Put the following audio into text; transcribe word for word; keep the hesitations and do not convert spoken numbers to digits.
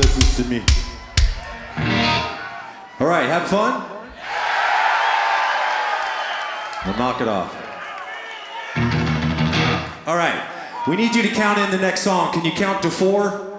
listens to me. All right, have fun? Well, knock it off. All right, we need you to count in the next song. Can you count to four?